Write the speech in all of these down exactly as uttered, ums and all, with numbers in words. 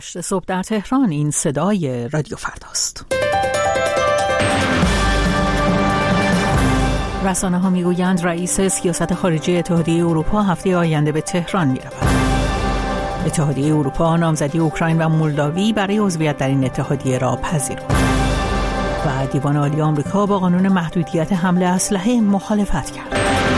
صبح در تهران. این صدای رادیو فرداست. رسانه ها میگویند رئیس سیاست خارجی اتحادیه اروپا هفته آینده به تهران می رود. اتحادیه اروپا نامزدی اوکراین و مولداوی برای عضویت در این اتحادیه را پذیرفت و دیوان عالی آمریکا با قانون محدودیت حمل اسلحه مخالفت کرد.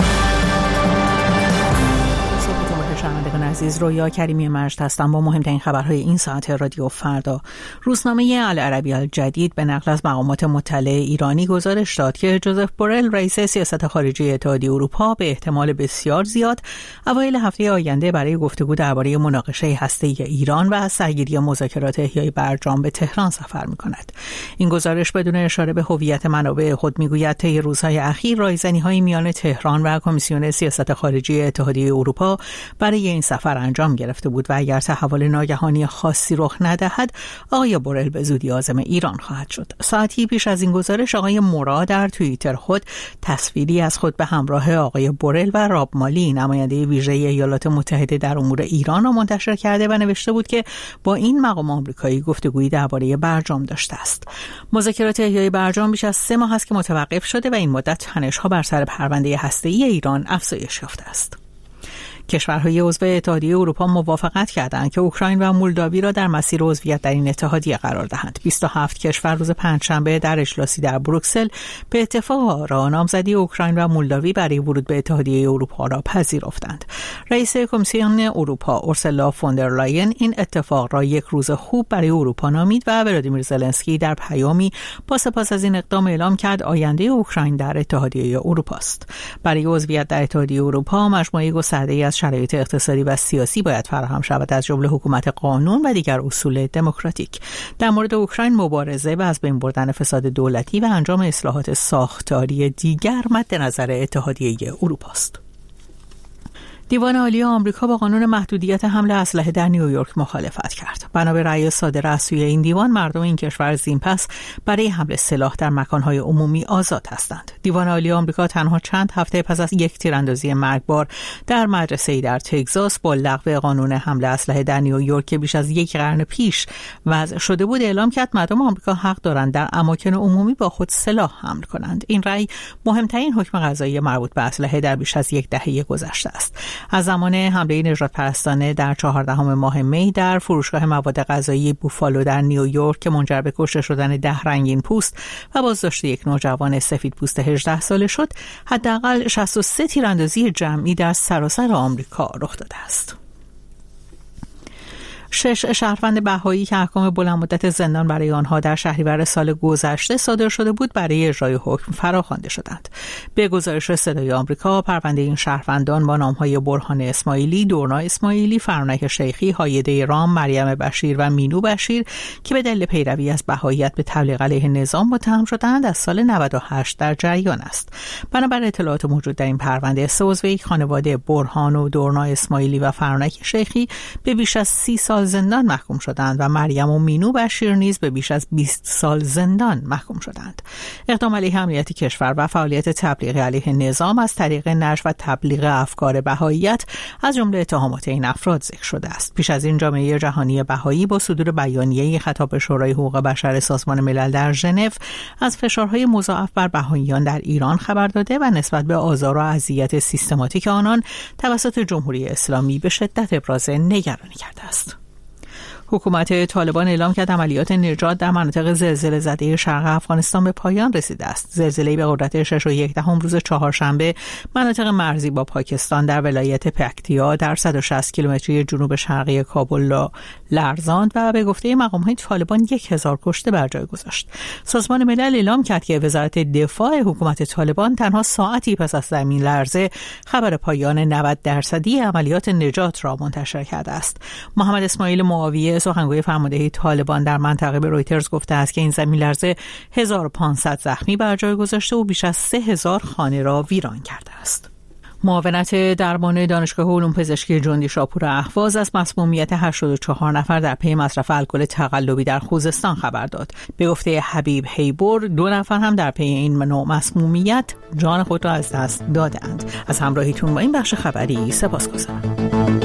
شنوندگان عزیز، رویا کریمی مجد هستم با مهمترین خبرهای این ساعت رادیو فردا. روزنامه العربی الجدید به نقل از مقامات مطلع ایرانی گزارش داد که جوزف بورل رئیس سیاست خارجی اتحادیه اروپا به احتمال بسیار زیاد اوایل هفته آینده برای گفتگو درباره مناقشه هسته‌ای ایران و سرگیری مذاکرات احیای برجام به تهران سفر می‌کند. این گزارش بدون اشاره به هویت منابع خود می‌گوید طی روزهای اخیر رایزنی‌های میان تهران و کمیسیون سیاست خارجی اتحادیه اروپا برای این سفر انجام گرفته بود و اگر تحول ناگهانی خاصی رخ ندهد آقای بورل به زودی عازم ایران خواهد شد. ساعتی پیش از این گزارش آقای مورا در توییتر خود تصویری از خود به همراه آقای بورل و راب مالی نماینده ویژه ایالات متحده در امور ایران را منتشر کرده و نوشته بود که با این مقام آمریکایی گفتگویی درباره برجام داشته است. مذاکرات احیای برجام بیش از سه ماه است که متوقف شده و این مدت تنش‌ها بر سر پرونده هسته‌ای ایران افزایش یافته است. کشورهای عضو اتحادیه اروپا موافقت کردند که اوکراین و مولداوی را در مسیر عضویت در این اتحادیه قرار دهند. بیست و هفت کشور روز پنجشنبه در اجلاسی در بروکسل به اتفاق را نامزدی اوکراین و مولداوی برای ورود به اتحادیه اروپا را پذیرفتند. رئیس کمیسیون اروپا اورسولا فوندر لاین این اتفاق را یک روز خوب برای اروپا نامید و ولادیمیر زلنسکی در پیامی با سپاس از این اقدام اعلام کرد آینده اوکراین در اتحادیه اروپا است. برای عضویت در اتحادیه اروپا مجموعه گسترده‌ای از شرایط اقتصادی و سیاسی باید فراهم شود، از جمله حکومت قانون و دیگر اصول دموکراتیک. در مورد اوکراین مبارزه و از بین بردن فساد دولتی و انجام اصلاحات ساختاری دیگر مد نظر اتحادیه اروپا است. دیوان عالی آمریکا با قانون محدودیت حمل اسلحه در نیویورک مخالفت کرد. بنا به رأی صادر از سوی این دیوان، مردم این کشور از این پس برای حمل سلاح در مکانهای عمومی آزاد هستند. دیوان عالی آمریکا تنها چند هفته پس از یک تیراندازی مرگبار در مدرسه‌ای در تگزاس با لغو قانون حمل اسلحه در نیویورک که بیش از یک قرن پیش وضع شده بود اعلام کرد مردم آمریکا حق دارند در اماکن عمومی با خود سلاح حمل کنند. این رأی مهمترین حکم قضایی مربوط به اسلحه در بیش از یک دهه گذشته است. از زمان حمله نژاد پرستانه در چهاردهم ماه می در فروشگاه مواد غذایی بوفالو در نیویورک که منجر به کشته شدن ده رنگین پوست و بازداشت یک نوجوان سفید پوست هجده ساله شد، حداقل شصت و سه تیراندازی جمعی در سراسر آمریکا رخ داده است. شش شهروند بهایی که احکام بلند مدت زندان برای آنها در شهریور سال گذشته صادر شده بود برای اجرای حکم فراخوانده شدند. به گزارش صدای آمریکا، پرونده این شهروندان با نام‌های برهان اسماعیلی، دورنا اسماعیلی، فرانک شیخی، هایده رام، مریم بشیر و مینو بشیر که به دلیل پیروی از بهاییت به تبلیغ علیه نظام متهم شدند از سال نود و هشت در جریان است. بنابر اطلاعات موجود در این پرونده، سه عضو یک خانواده برهان و دورنا اسماعیلی و فرانک شیخی به بیش از سی سال زندان محکوم شدند و مریم و مینو بشیر نیز به بیش از بیست سال زندان محکوم شدند. اقدام علیه امنیت کشور و فعالیت تبلیغ علیه نظام از طریق نشر و تبلیغ افکار بهاییت از جمله اتهامات این افراد ذکر شده است. پیش از این جامعه جهانی بهایی با صدور بیانیه خطاب به شورای حقوق بشر سازمان ملل در ژنو از فشارهای مضاعف بر بهاییان در ایران خبر داده و نسبت به آزار و اذیت سیستماتیک آنان توسط جمهوری اسلامی به شدت ابراز نگرانی کرده است. حکومت طالبان اعلام کرد عملیات نجات در مناطق زلزله زده شرق افغانستان به پایان رسیده است. زلزله‌ای به قدرت شش و یک دهم روز چهارشنبه مناطق مرزی با پاکستان در ولایت پکتیا در صد و شصت کیلومتری جنوب شرقی کابل را لرزاند و به گفته مقام‌های طالبان یک هزار کشته بر جای گذاشت. سازمان ملل اعلام کرد که وزارت دفاع حکومت طالبان تنها ساعتی پس از زمین لرزه خبر پایان نود درصدی عملیات نجات را منتشر کرده است. محمد اسماعیل معاویه سخنگوی فرماندهی طالبان در منطقه به رویترز گفته است که این زمین لرزه هزار و پانصد زخمی بر جای گذاشته و بیش از سه هزار خانه را ویران کرده است. معاونت درمان دانشگاه علوم پزشکی جندی شاپور اهواز از مسمومیت هشتاد و چهار نفر در پی مصرف الکل تقلبی در خوزستان خبر داد. به گفته حبیب هیبور، دو نفر هم در پی این نوع مسمومیت جان خود را از دست دادند. از همراهیتون با این بخش خبری سپاسگزارم.